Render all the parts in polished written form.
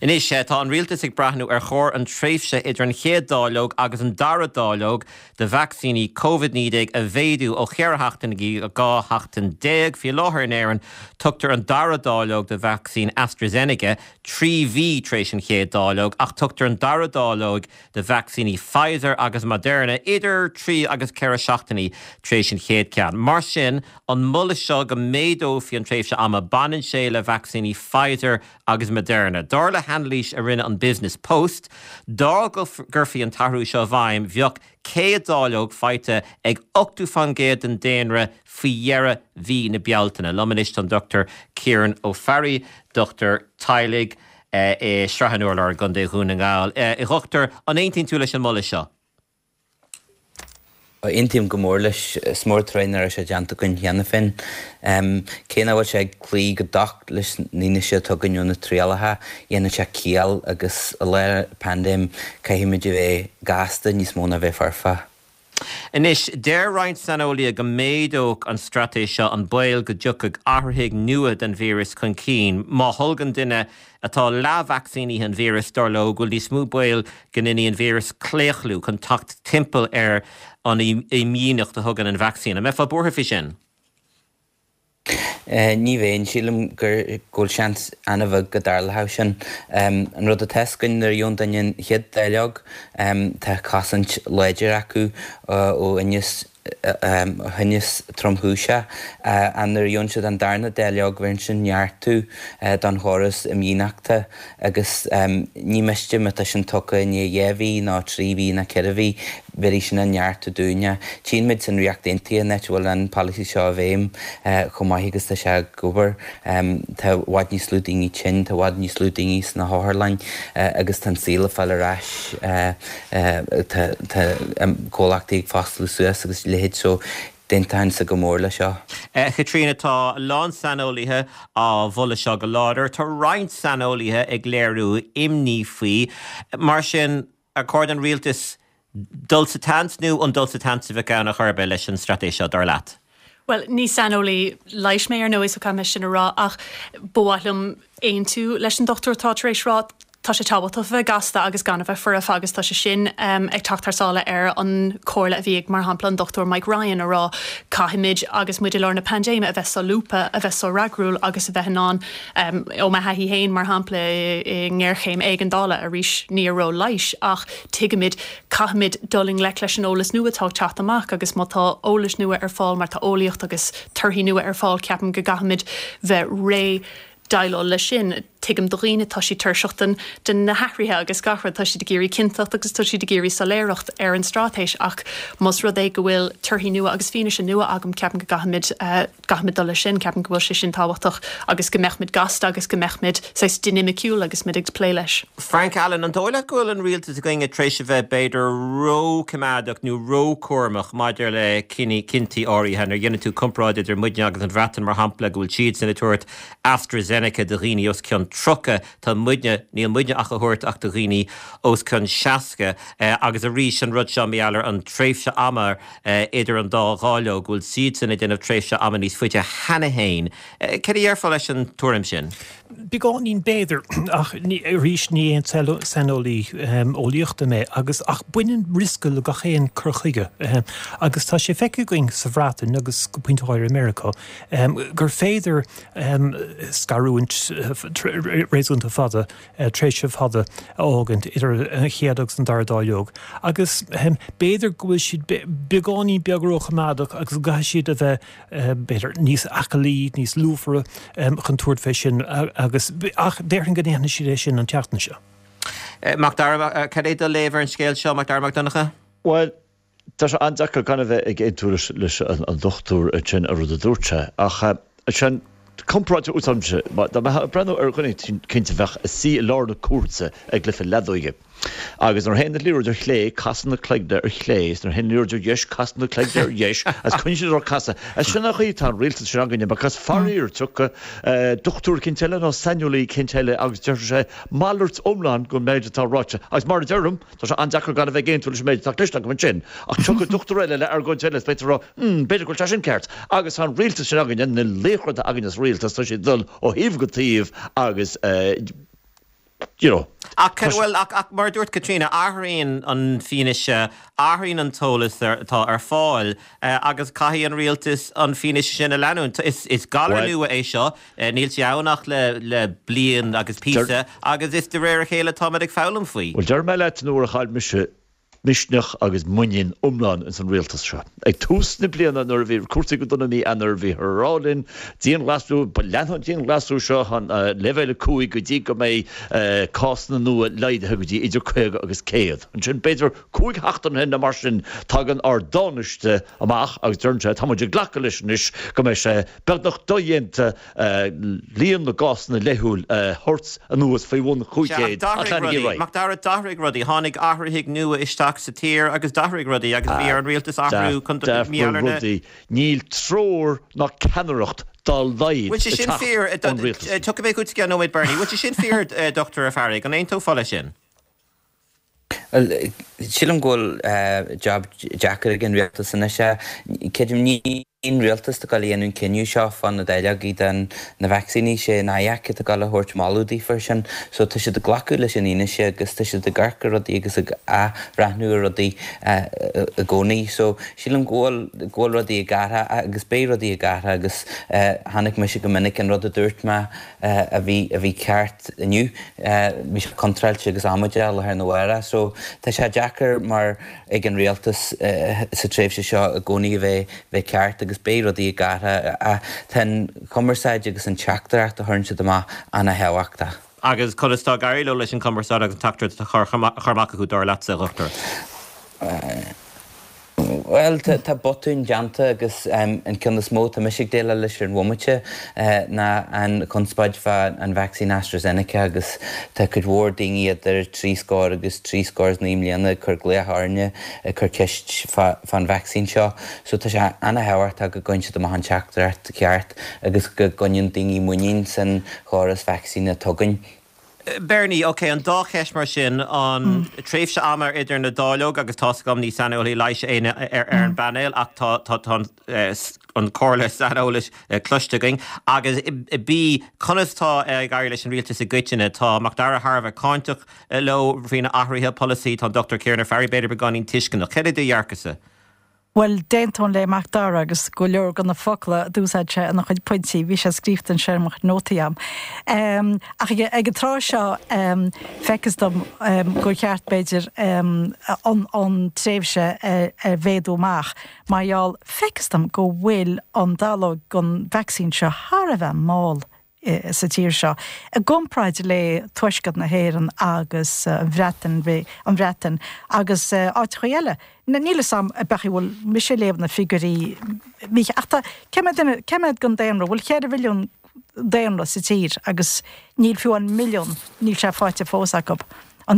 Inis tá an rialtas ag brathnú ar chóir an tréifhse idir an chéad dálóg agus an dara dálóg de vaccíní COVID-19 a bhéadú ó chéarthachtain gí a gá hachtain déag fi láthar in éireann tugtar an dara dálóg de vaccín AstraZeneca 3V tréis an chéad dálóg ach tugtar an dara dálóg de vaccíní Pfizer agus Moderna idir 3 agus ceithre seachtaí tréis an chéad ceann. Mar sin an mula seo go méadó fi an tréifhse am a banan sé le vaccíní Pfizer agus Moderna. Darla handlís a rinne an Business Post, dá gurfií an tarú seo bhaim bheoch céad dálóg feite ag 8 fangéad an déanra faoihearra bhí na bealtaine. Lomanist an Dr. Kieran O'Farry, Dr. Teilig Strahanúlar gan dé hún an gáil. I ghochttar an 18 tú leis an mula seo. Intim gomór leis smórtreinar sé deanta gon cheanna fin. Céna bhfuil sé clí go dach leis nína sé tuganúna tríalatha, dhéana sé cíal agus a le pandéim caihimiidir bheith gasta níos móna bheith farfa. Inis, déir roinnt sanolaí go méadóg an stratéis seo an bail go dtiocadh athrthaigh nua den vírus chun cín. Má thulgan duine atá lá vaccíní an vírus darló go dtí smú bail gannine an vírus cléochlú chun tacht timpeall ar an imíneacht a thugan an vaccín. A mefa bortha fi sin? Ní bhéin sílam gur gúil seans anamh go darlatha sin. An rud a tescain ar dún dainn chiad daileog tá casant leidir acu ó Hinnis tromhúise an ar dún siad an darna daileog bhain sin neartú don chóras i míneachta agus ní meiste me tá sin tucha ní dhéhí ná 3V na ceirhí bhí sin an neartú dúine. Tín mid san riacht intíí net bhfuil an policy seo a bhéim chomaithegus tá se gobar tá bhaid ní slúdaí tin, tá bhaid ní slúdaí na háthirlainn agus tan síla fall arás cólachtaí fástla suas agus lehéad so déntain sa go mór le seo. Catrína tá lán sanolaithe á bhula seo go láidir, tá roinnt sanolaithe ag léirú imní faoi, mar sin accord an rialtas dulsa tansnú an dulsa tansa bheith gan a churbe leis an stratéis seo dar leat. Well, ní sanolaí leis mé ar nóis ó cai sin ará ach bóhailm éon tú leis an doctor tá éis rá tá sé tábhailta bheith gasta agus gan bheith fur a fagus tá sé sin ag teachtarsála ar an cóirla a bhíag mar hampla an Dr. Mike Ryan ará caithimid agus muidir lár na pandéime a bheith sa lúpa a bheith sa ragrúil agus a bheith ná ó me haithí héin mar hampla i ngéirchéim ag an dála a rís níró leis ach tuigeimid caithimid doling le leis an ólas nua tá teach amach agus má tá ólas nua ar fáil mar tá ólaíocht agus turthaí nua ar fáil ceapan go gaithimid bheith ré dailó le sin tuigim do riine tá sí tuirseachtain den na hathraithe agus gahra tá si de géirí cintacht agus tá si de géirí saléireacht ar an strátéis ach más rud é go bhfuil turthaí nua agus fíne sin nua agam ceapan go gaithimid do le sin ceapan go bhfuil sé sin táhachtach agus go meachmid gasta agus go meachmid sais dynamiciúil agus mid ag play leis. Frank Allen, an dóile goil an rialtas a going a tréis a bheith beidir ró cumádach nó ró cuairmach maidir le cinnti áirí henar dhéanana tú compráid idir muidne agus an bhreatan mar hampla go bhfuil siad sin tuairt AstraZeneca de riine os ceann trocha tá muidne níl muidne ach a thuirt ach de riine os chun seaca agus a rís an rud seo méallar an tréifhse amar idir an dá gáileog bhfuil siad sin idir an tréifhse amar níos fuite hena héin. Ceir dhearfá leis an tuairim sin? Begáin nín béidir ach rís ní an sanolaí óíochta mé agus ach buinean risca le gachéan cruchaige agus tá sé feice going sa bhrátain agus go pointáir America gur féidir scarúint réúnta fada tréisih fada ágant idir chéadagus an dardáleog agus béidir gohfuil siad begáí beagrócha mádach agus gaith siad a bheith béidir níos achalí, níos lúfara chun túirt fé sin agus ach déirn go déanana siad sin an teachna seo. Mac Darmach, cad é do léibhar an scéil seo Mac Darmach Donacha? Well, tá sé andeachar gan bheith ag éadúir leis an dochtúr sin a rud a dúirte ach sin compráte útamse, da brenn ar chuine cinnte bheith a sí lána cuasa ag glyfa ledóige. Agus ar hen líúidir chlé casan na cleigde ar chléis, ar hen líúidir dheis casan na cleigde ar dheis, as chuinsiad ar casa. As sinna chuí tá rialtas sin aganine, because faríir tucha dochtúr cinteile nó sanúlaí cinteile agus deir sé máirt omláin go méide tá ráte. Agus mar dearm, tá sé andeachar gan a bheith géintúil is méide tá clista go sin. Ach tucha dochtúr eile le ar go teile beidir rá, beidir go sin ceart. Agus an rialtas sin aganine na léchra a aganine rialtas tá sé dul ó híomh go tíomh agus Well, mar dúirt Katrina, áthraíonn an fianaise, áthraíonn an tólas tá ar fáil, agus caithí an rialtas an fianaise sin a leanún. Is galar nua é seo, níl teannach le blian agus písa, agus is de réir a chéile táid ag fálam faoi. Well, dear me leit nuair a chaid misneach agus muin umláin in san rialtas seo. Ag túsna bliana nuair bhí cuasa go donna mí anar bhí thrálinn, díon glasú, ba leanhan díon glasú seo an levéile cúig go dtí go mé cásanna nua leidethe go dtí idir chuig agus céad. An sin beidir cúig heachtain hen na mar sin tagan ar dáneiste amach agus dúirnte táidir ghlacha leis is go mé sé beagnach dóhéanta líon na gásanna leithúil horts a nuas faoi bhún chuigéad. Mac dar a dahraigh rudí, tháinig áthraigh nua isteach sa tír agus dahraigh rudí agus bhí ar an rialtas athrú chun míarna. Níl trór ná ceannaireacht dal laid. Which is sin fear, tuca bheith chuid cean nóid Bernie, which is sin fear, Dr. Farrig, an aon fáile sin? Sílam ghfuil job Jackar gin rialtas in se, ceidim ní rialtas a gáil dhéanún cinniú seo fan na daileag í den na vaccíní sé na aice a gáil thuirt máúdaí fir sin, so tá siad a glacu leis an ine sé agus tá siad a garcar rodí agus a rathnú rodí a gcónaí, so sílam ghfuil rodí a gartha agus bé rodí a gartha agus hanig me go minic an rud a dúirt me a bhí ceart aniu, bhí sé contrailte agus amuide le ar na bhara, so tá sé Jackar mar ag an rialtas sa tréimhse seo a gcónaí bheith ceart agus bé rodí a gartha a ten commerceid agus an teachtarach a thuirn siad amach anna hehaachta. Agus chulastá gairló leis an commerceid agus an teachtar chormacha chu dár leat sa ruchtar. Well, tá botún deanta agus an cynnas mó tá misig déile leis an bhomate na an conspáid an vaccín AstraZeneca agus tá chud mhór daoine idir 3 scór agus 3 scórs na imlíana chur glétharne chur ceist fan vaccín seo, so tá sé anna heabhart a go gointe do an teachtarart ceart agus go gonneon daoine muín san chóras vaccín a tugann. Bernie, an dá cheis mar sin an tréimhse amar idir na dáilog agus tá gom ní sanolaí leiise éine ar an banéil ach tá an cóirla sanolalas cluisteing agus I bí conastá gaiir leis an rialtas a gcuiteine tá Mac Dara Harbh cáintach le bhína athraithe policy tá Dr. Kieran Farrig beidir beganín tiiscin chead é dhearcasa. Well, déintón le Mac Dara agus go leor gan na focail dúsáid se nach chuid pointí, bhí sé scríbhtain séach nótaíam. Ach ag trá seo fecas dom go cheart beidir an tréimhse bhéadúach, maiall fecas dom go bhfuil an dála gon vaccín seo thar a bheith máil sa tír seo. A gompraid le tuiscad na héireann agus an bhreatain agus áit chuile. Na níle sam a bechi bhfuil mis sé léomh na figurí mí achta ceimiid gon déanra bhfuil chéad bhiliún déanra sa tír agus níl fiú an milliún níl sé fáite fós acu an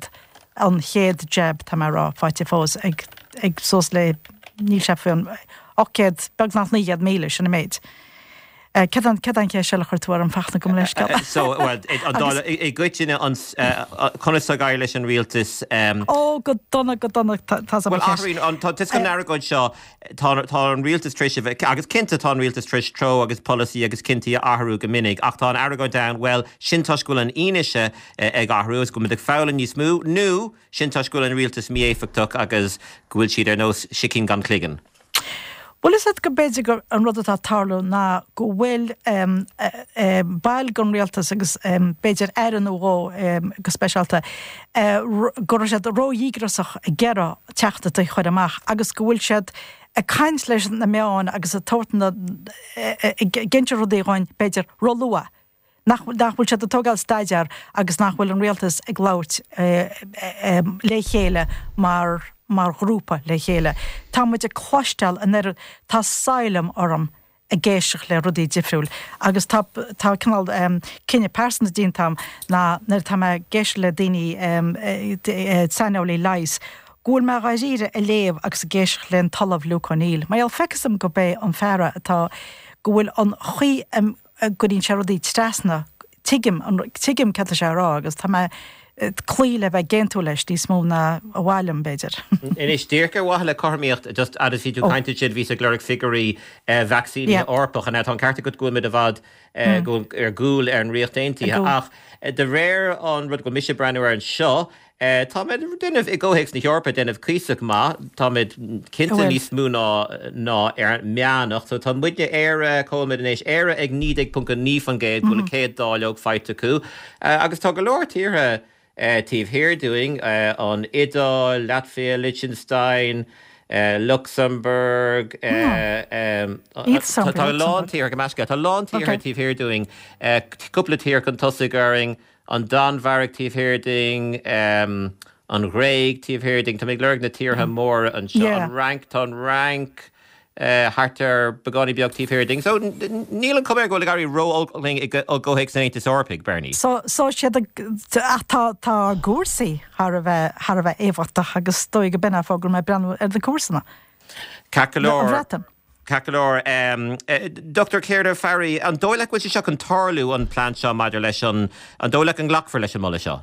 chéad jab tá mar rá fáite fós ag sós le níl sé fiú an 8 bag nach 9 míle sinna méid. Cedan cé se chuirtúir an fachna go leis gal. So, well, I gcuiteine an conasta gair leis an rialtas. Go donna tá well, áthraíonn tis go nearagóid seo tá an rialtas tríise agus cinnta tá an rialtas tríis tro agus policy agus cinntaí athrú go minic ach tá an airagóid down, well, sin taisciúil an ionise ag athrú is go muidir fáileann níos mú, nó sin taisciúil an rialtas míéfachach agus go bhfuil siad ar nós sicinn gan cligan. Well, is it go beidir gur an rud atá tarlú ná go bhfuil bail gon rialtas agus beidir an ó go speisialta gur sé róígrasach a gera teachta a chuir amach agus go bhfuil siad a caiins leis na meáin agus a tortna ginse rudéáin beidir rolua. Nachhfuil sé a tógáil staidir agus nachhfuil an rialtas ag láirt le chéile mar grúpa le chéile. Tá muid a chluistel an tá saoilm orm a géiseach le rudí difriúil. Agus tá canal cinenne persna díntam na tá géisi le daoine sanolí leis. Gúil me raíre a léamh agus géiseach len talamh lucaníl. Ma al fecasam go bé an fearra atá gohfuil an chuí goín se rudí stresna tuigim ce sé rá agus tá clíle bheith géú leis tí smóna a bhhailm beidir. Inis tíircar bhile choíocht just a si tú caiinte siad ví a glóric figurí vaccíní orpach a net an carta go gofuid a bhd ar gúil ar an riochttaintíí ach de réir an rud go mis breú ar an seo, Tá dunneh i ggóhéics na Eorpa denmh cíiseach má, Tá cinnta níos mú ná ar meannach, so tá muide éire comid inéis éire ag 9.9 fan géad bhfuil céad dáileog feite acu. Agus tá go leir tíre tíomh hairdoing an Idáil, Latvia, Liechtenstein, Luxembourg, tá lántíar go meisce, tá lántíar tíomh hairdoing, cúpla tíar chun tosaiging, an Donmharach tíomh hairdoing, an Gréig tíomh hairdoing, tá mé leir na tíortha mór an rank hartar begáí beag tíomh hairdoing. So níl an cumir go le garí róling ó ggóhéic san Aontas Eorpaigh, Bernie. So siad tá gúsaí Har a bheith éhhachtach agus dói go benna fágur me brenn ar de cuasanna. Cacalór. Dr. Céirde Farry, an dóileach bhfuil seach an tarlú an plant seo maidir leis an dóileach an ghlachfar leis an mula seo?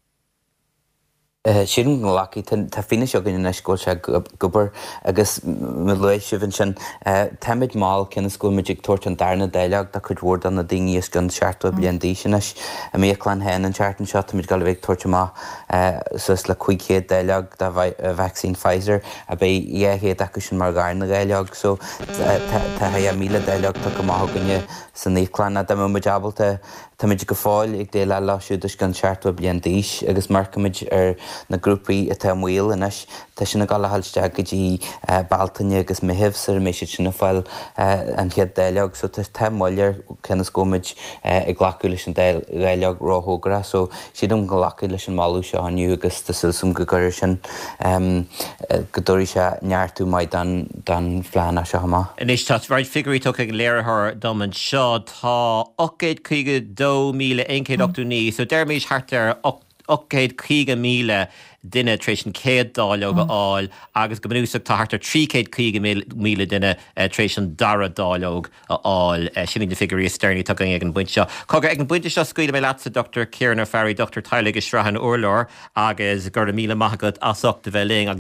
Sian go laci tá fine seo gin scóil se gobar agus luéis sin sin teid máil cinna scúil muidir tuairt an darna déileach de chud bhór an na daoine gon seaartú blion díisiis a mélan hen an seaartan seo mid gal bhéh tuairt má sus le chuichéad déileach de vaccín Pfizer a bé dhéhéad acu sin mar gána déileach so tá ha 1000 déileach tá go maith gonne san nílána de muidabalta tá muid go fáil ag dé le láisiúdas gan seaartú blion díis agus marcamid ar na grúpaí a tá mhuiil inis tá sinna gal hallste go dtí baltaine agus mihibh ar méisi sinna fáil an chiad déileag, so tá maiir cenas gomid ag ghlacu leis an déileag ráthógra, so siad go lacu leis an máú seo aniu agus tá sulsum go gur sin godóirí se neartú maid dan phleanna seo má. Inis tá bhaid figurí tu ag léirthir dom an seo tá 8,289, so dermís hartar 8,200 duine tréis an céad dáileog áil agus go bunúsach tá hartar 3,200 duine tréis an dara dáileog áil sinnig de figurí steirní tu ag an buinte seo. Cogur ag an buinte seo scuile mé leat Dr. Ciarna Farry, Dr. Tyler Strahan Urlár agus gur 1,000 maithagad as 8 bheith